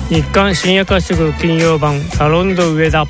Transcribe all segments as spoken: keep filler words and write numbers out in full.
日刊深夜活色金曜版サロンド上田。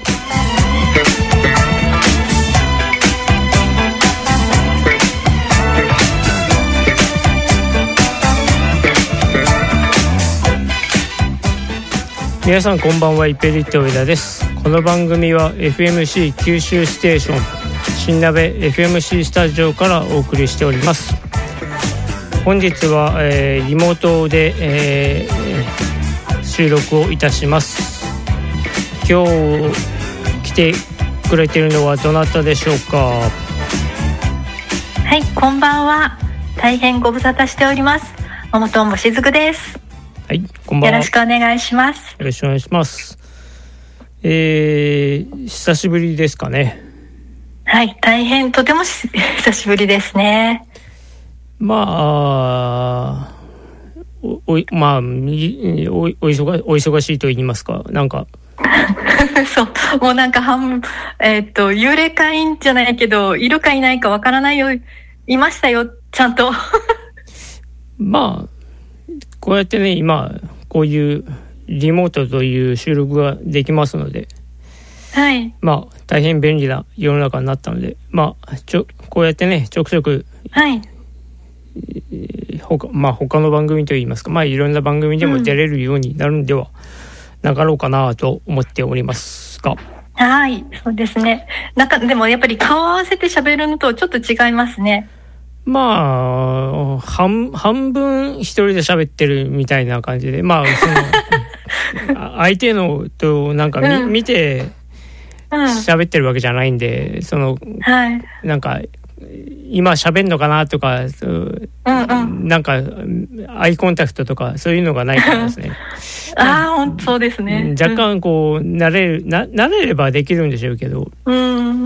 皆さんこんばんは、イペリット上田です。この番組は エフエムシー 九州ステーション新鍋 エフエムシー スタジオからお送りしております。本日は、えー、リモートで、えー、収録をいたします。今日来てくれているのはどなたでしょうか。はい、こんばんは。大変ご無沙汰しております。桃とんぼしずくです。 はい、こんばんは。 よろしくお願いします。 よろしくお願いします。えー、久しぶりですかね。 はい、大変とても久しぶりですね。 まあ、おおまあおお忙お忙しいと言いますか、なんかそうもうなんか半えー、っと幽霊会員じゃないけどいるかいないかわからないよ、いましたよちゃんと。 まあこうやってね、今こういうリモートという収録ができますので、 はい、 まあ大変便利な世の中になったので、まあちょこうやってねちょくちょく、 はい、 他, まあ、他の番組といいますか、まあ、いろんな番組でも出れるようになるんではなかろうかなと思っておりますが、 はい、そうですね。なんかでもやっぱり顔合わせて喋るのとちょっと違いますね。 まあ 半, 半分一人で喋ってるみたいな感じで、まあその相手のとなんか 見,、うん、見て喋ってるわけじゃないんで、その、はい、なんか今喋んのかなとか、うんうん、なんかアイコンタクトとかそういうのがないからですね。 ああ、本当そうですね。 若干こう慣れるな慣れればできるんでしょうけど、 うん、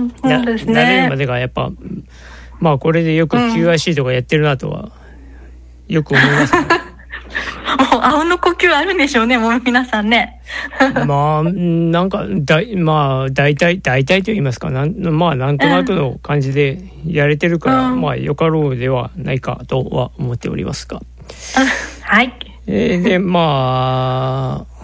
そうですね。 慣れるまでがやっぱ、まあこれでよく キューアイシー とかやってるなとはよく思いますね。 もう青の呼吸あるんでしょうね、もう皆さんね。 まあなんかだまあ大体大体と言いますか、なんまあなんとなくの感じでやれてるから、うん、まあよかろうではないかとは思っておりますが、 はい。 えー、でまあ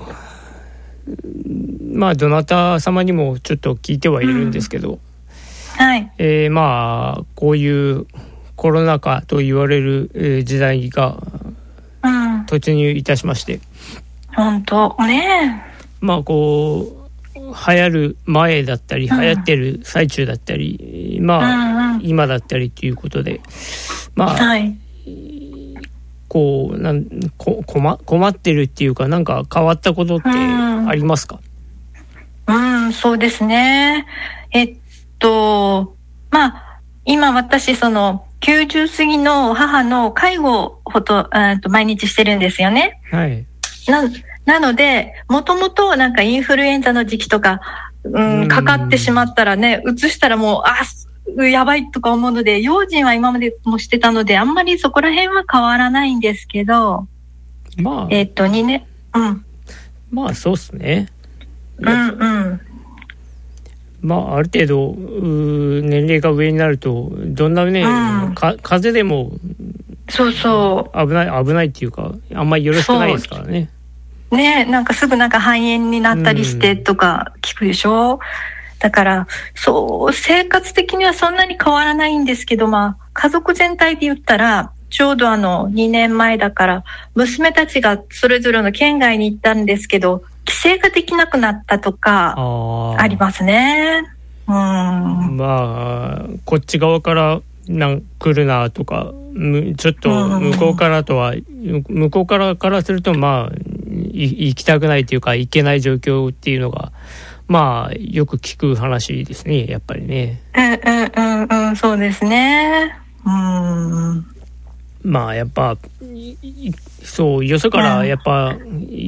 まあどなた様にもちょっと聞いてはいるんですけど、うん、 はい。 えー、まあこういうコロナ禍と言われる、えー、時代が突入いたしまして、 本当ね。 まあこう流行る前だったり、うん、流行ってる最中だったり、まあ、うんうん、今だったりということで、まあ、はい、こうなんこ 困, 困ってるっていうか、なんか変わったことってありますか？ うん、うん、そうですね。えっとまあ今私そのきゅうじゅう過ぎの母の介護をほと、えと毎日してるんですよね。 はい。 な、なので、もともとなんかインフルエンザの時期とか、うん、うんかかってしまったらね、うつしたらもう、あ、やばいとか思うので、用心は今までもしてたので、あんまりそこら辺は変わらないんですけど、 まあ、 えっと、にねん、うん。 まあ、そうっすね。 うんうん。 まあ、ある程度年齢が上になるとどんなね、うん、か風邪でもそうそう危ない危ないっていうか、あんまりよろしくないですからね。 ね、なんかすぐなんか肺炎になったりしてとか聞くでしょ、うん、だからそう生活的にはそんなに変わらないんですけど、まあ家族全体で言ったらちょうどあのにねんまえだから娘たちがそれぞれの県外に行ったんですけど、帰省ができなくなったとかありますね。うん、 まあこっち側からなん来るなとか、ちょっと向こうからとは、うん、向こうからからするとまあ行きたくないというか行けない状況っていうのがまあよく聞く話ですね、やっぱりね。 うんうんうんうん、そうですね。うん。 まあやっぱそうよそからやっぱ、うん、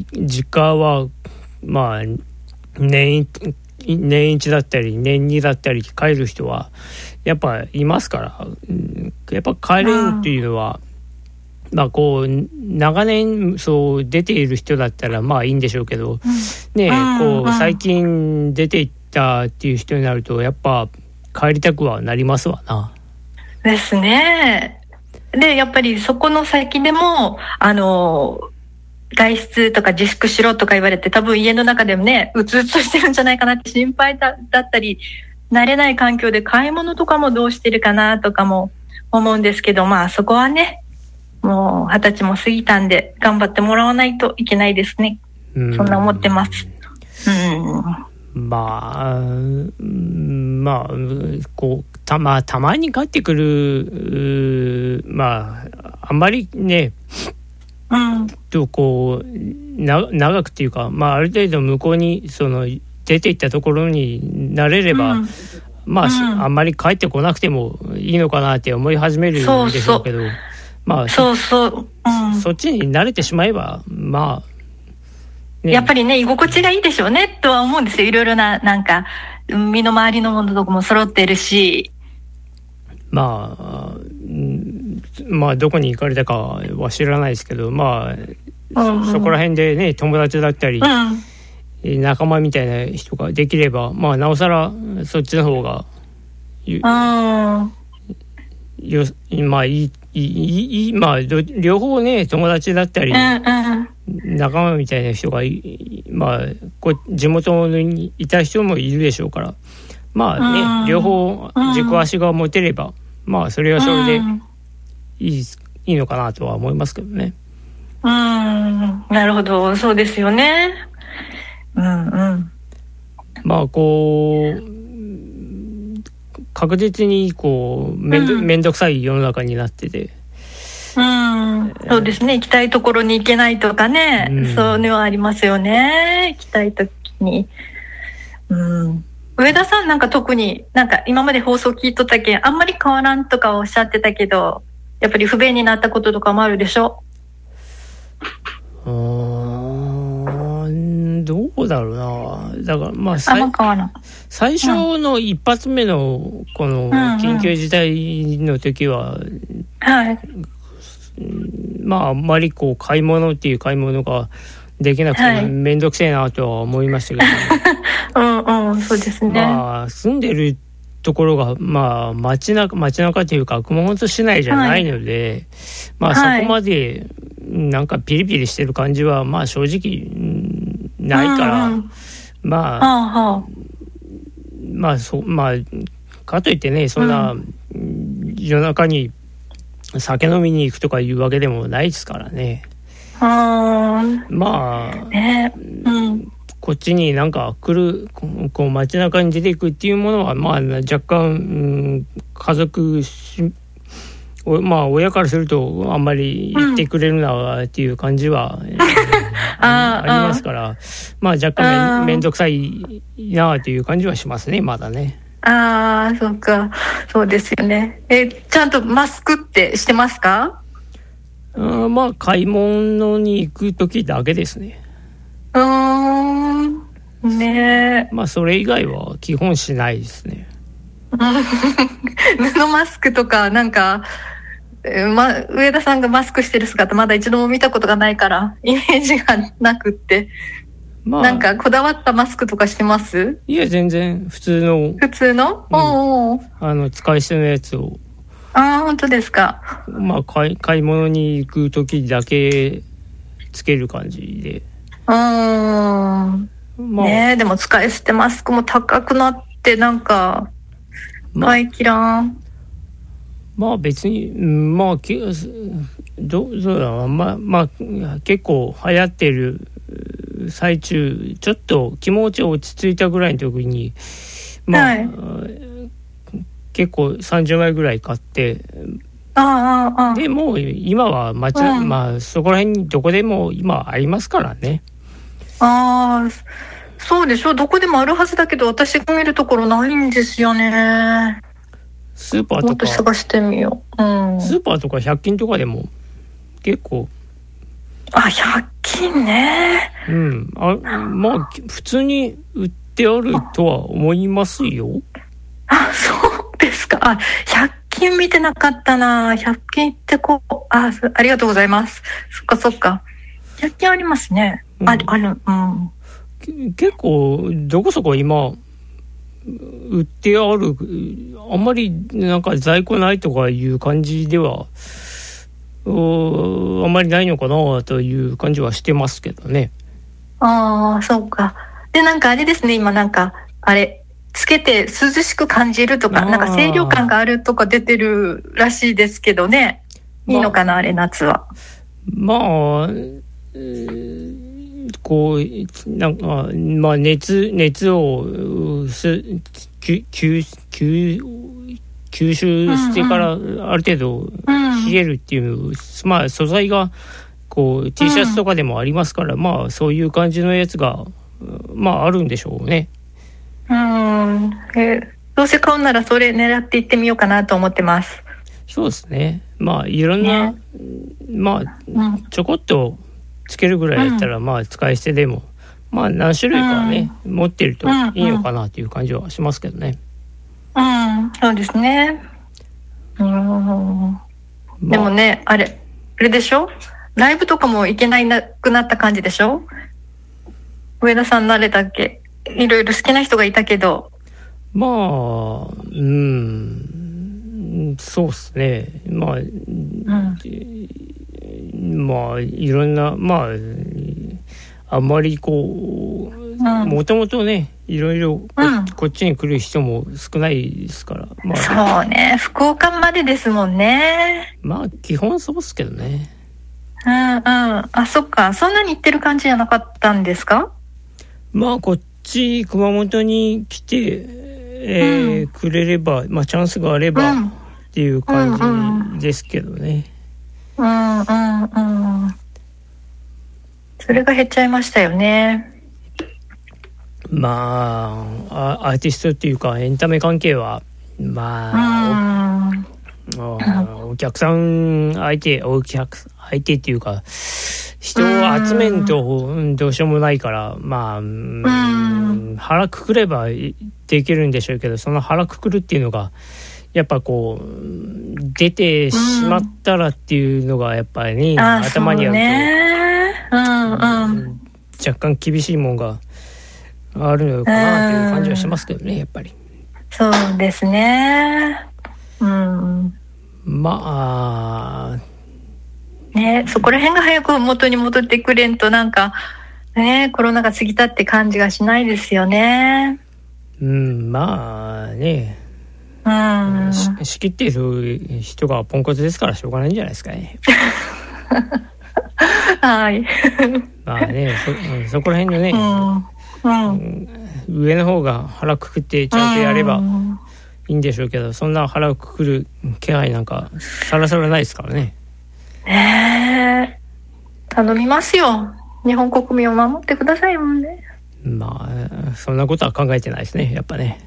実家はまあ年年一だったり年二だったり帰る人はやっぱいますから、やっぱ帰れるっていうのは、うん、まあこう長年そう出ている人だったらまあいいんでしょうけど、うん、ね、こう最近出ていったっていう人になるとやっぱ帰りたくはなりますわな。 ですね。でやっぱりそこの先でもあの外出とか自粛しろとか言われて、多分家の中でもね、うつうつとしてるんじゃないかなって心配だ、だったり、慣れない環境で買い物とかもどうしてるかなとかも思うんですけど、まあそこはね、もう二十歳も過ぎたんで頑張ってもらわないといけないですね。んそんな思ってます。 うん、まあ、まあ、こう、たま、たまに帰ってくる、まあ、あんまりね、うん、とこうな長くっていうか、まあ、ある程度向こうにその出ていったところになれれば、うん、まあ、うん、あんまり帰ってこなくてもいいのかなって思い始めるんでしょうけど、そうそうまあ、そうそう、うん、そっちに慣れてしまえばまあ、ね、 やっぱりね居心地がいいでしょうねとは思うんですよ。いろいろななんか身の回りのものとかも揃ってるし、 まあ、まあどこに行かれたかは知らないですけど、まあ、うんうん、そ, そこら辺でね友達だったり、うん、仲間みたいな人ができれば、まあなおさらそっちの方がうんよまあいいいいまあ両方ね友達だったり、うんうん、仲間みたいな人がまあこ地元にいた人もいるでしょうから、まあね、うん、両方軸足が持てれば、うん、まあそれはそれでいい、うん、いいのかなとは思いますけどね。 うん、なるほど、そうですよね。うんうん。 まあこう確実にこうめんど、うん、めんどくさい世の中になってて、 うん、そうですね。行きたいところに行けないとかね、うん、そういうのはありますよね。行きたいときに。うん。上田さんなんか特になんか今まで放送聞いとったけんあんまり変わらんとかおっしゃってたけど、やっぱり不便になったこととかもあるでしょ？ うーん、どうだろうな。だからまあさいあんま変わらん。 最初の一発目のこの緊急事態の時は、うんうん、はい、まああんまりこう買い物っていう買い物ができなくてめんどくせえなとは思いましたけど、ね、 うんうんそうですね。 まあ住んでるところがまあ街中街中というか熊本市内じゃないので、はい、まあそこまでなんかピリピリしてる感じはまあ正直ないから、うんうん、まあ、はあ、まあそまあかといってねそんな、うん、夜中に酒飲みに行くとかいうわけでもないですからね。 あまあ、 ねうん、 こっちになんか来るこう街中に出ていくっていうものはまあ若干、うん、家族まあ親からするとあんまり言ってくれるなっていう感じは、うん、あ, ありますから、まあ若干 め, めんどくさいなという感じはしますねまだね。 ああそうかそうですよね。えちゃんとマスクってしてますか？ あまあ買い物に行く時だけですね。 うーんねえ。 まあそれ以外は基本しないですね。 布マスクとかなんか、ま、上田さんがマスクしてる姿まだ一度も見たことがないからイメージがなくって、まあ、なんかこだわったマスクとかしてます？ いや全然普通の普通の、うん、おーあの使い捨てのやつを。 ああ本当ですか。 まあ買い、買い物に行く時だけつける感じで。 うーん、まあ、ねえでも使い捨てマスクも高くなってなんか買い切らん。 まあ、まあ別にまあどうだろうまあまあ結構流行ってる最中ちょっと気持ち落ち着いたぐらいの時にまあ、はい、結構さんじゅうまいぐらい買って、 ああああでもう今は街、うん、まあそこら辺にどこでも今ありますからね。 ああそうでしょ。どこでもあるはずだけど私が見るところないんですよね。 スーパーとかもっと探してみよう、うん、 スーパーとかひゃく均とかでも結構あひゃく均ねうんあまあ普通に売ってあるとは思いますよ。 あそうですか。あひゃく均見てなかったな。ひゃく均ってこう あ, ありがとうございます。そっかそっかひゃく均ありますね、うん、あ, あるうん結構どこそこ今売ってあるあんまりなんか在庫ないとかいう感じではあまりないのかなという感じはしてますけどね。 ああ、そうか。で、なんかあれですね、今なんか、あれ、つけて涼しく感じるとか、なんか清涼感があるとか出てるらしいですけどね。いいのかな、まあ、あれ、夏は。 まあ、えー、こう、なんか、まあ、熱、熱を、す、吸、吸、吸収してからある程度冷えるっていう、うんうん、まあ素材がこう T シャツとかでもありますから、うん、まあそういう感じのやつがまああるんでしょうね。 うん、えどうせ買うならそれ狙っていってみようかなと思ってます。 そうですね。まあいろんな、ね、まあ、うん、ちょこっとつけるぐらいだったら、うん、まあ使い捨てでもまあ何種類かね、うん、持ってるといいのかなという感じはしますけどね。 うん、そうですね。うん、まあ、でもね、あれ、あれでしょ？ライブとかも行けないなくなった感じでしょ？上田さん慣れたっけ？いろいろ好きな人がいたけど。 まあ、うん、そうですね。まあ、うん、まあ、いろんな、まあ、あんまりこう、もともとね、いろいろ こ,、うん、こっちに来る人も少ないですから、まあ、そうね、福岡までですもんね。 まあ基本そうですけどね。 うんうん、あ、そっか、そんなに行ってる感じじゃなかったんですか？ まあこっち熊本に来て、えーうん、くれれば、まあチャンスがあれば、うん、っていう感じですけどね。 うんうんうん。それが減っちゃいましたよね。 まあ、アーティストっていうかエンタメ関係はまあ、お, お客さん相手お客相手っていうか人を集めんとどうしようもないからまあ、うん、腹くくればできるんでしょうけどその腹くくるっていうのがやっぱこう出てしまったらっていうのがやっぱりね、うん、頭にあると、ねうんうん、若干厳しいもんがあるのかなという感じはしますけどね、やっぱり。 そうですね。うん。 まあね、そこら辺が早く元に戻ってくれんとなんかねコロナが過ぎたって感じがしないですよね。 うん、まあね。うん。し仕切っている人がポンコツですからしょうがないんじゃないですかね。 はい。 まあね、そ、そこら辺のね。うんうん、上の方が腹くくってちゃんとやればいいんでしょうけど、そんな腹くくる気配なんかさらさらないですからね。 ねえ、頼みますよ。日本国民を守ってくださいもんね。 まあそんなことは考えてないですね、やっぱね。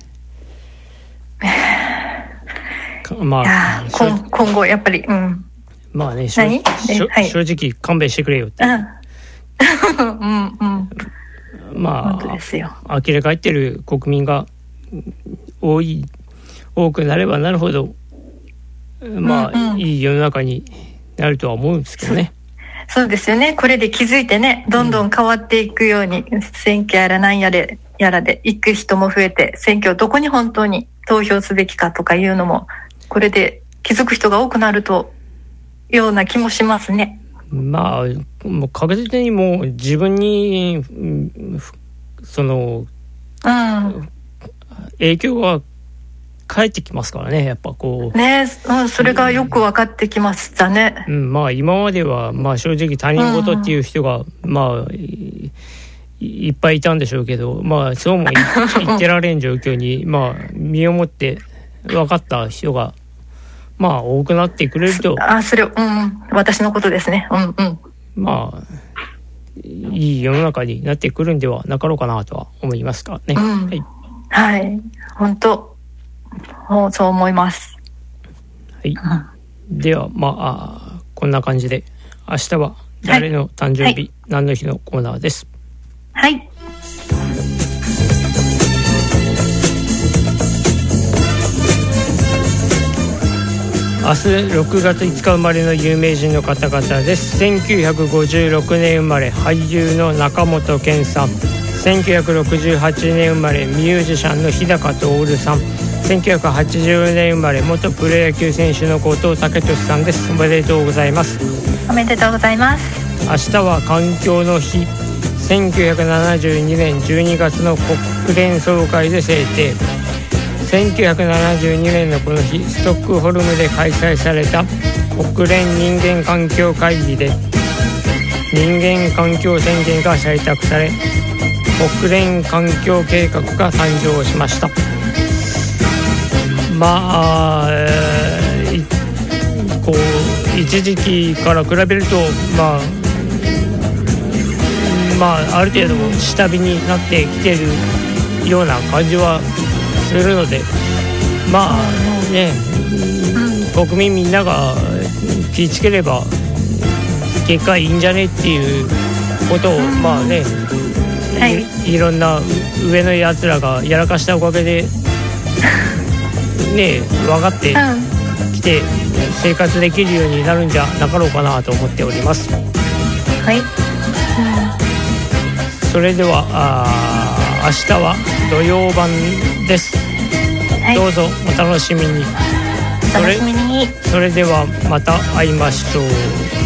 まあ今, 今後やっぱり、うん、 まあね、しょしょ、はい、正直勘弁してくれよって。うんうんうんまあ、明らか言ってる国民が多い多くなればなるほどまあ、うんうん、いい世の中になるとは思うんですけどね。 そ, そうですよね。これで気づいてねどんどん変わっていくように、うん、選挙やらなんやれやらで行く人も増えて選挙どこに本当に投票すべきかとかいうのもこれで気づく人が多くなるとような気もしますね。 まあもう確実にもう自分にその、うん、影響が返ってきますからねやっぱこうね、うん、それがよく分かってきましたね、 うん、まあ今まではまあ正直他人事っていう人が、うん、まあ い, いっぱいいたんでしょうけどまあそうも言ってられん状況にまあ身をもって分かった人がまあ多くなってくれるとあそれ、うん、私のことですね、うんうん、 まあいい世の中になってくるんではなかろうかなとは思いますかね、 うん、はい、はい、本当そう思います、 はい、うん、ではまあこんな感じで明日は誰の誕生日、はい、何の日のコーナーです。 はい明日ろくがついつか生まれの有名人の方々です。せんきゅうひゃくごじゅうろくねん生まれ俳優の中本健さん、せんきゅうひゃくろくじゅうはちねん生まれミュージシャンの日高徹さん、 せんきゅうひゃくはちじゅうねん生まれ元プロ野球選手の後藤武俊さんです。おめでとうございます。 おめでとうございます。 明日は環境の日。せんきゅうひゃくななじゅうにねんじゅうにがつの国連総会で制定。せんきゅうひゃくななじゅうにねんのこの日、ストックホルムで開催された国連人間環境会議で人間環境宣言が採択され、国連環境計画が誕生しました。まあ、えー、こう一時期から比べると、まあまあ、ある程度下火になってきているような感じはするので、まあね、国民みんなが気をつければ結果いいんじゃねっていうことを、まあね、はい、い, いろんな上のやつらがやらかしたおかげでね分かってきて生活できるようになるんじゃなかろうかなと思っております。 はい、うん、 それではあ明日は土曜版です、はい、どうぞお楽しみに。 お楽しみに。 それ、それではまた会いましょう。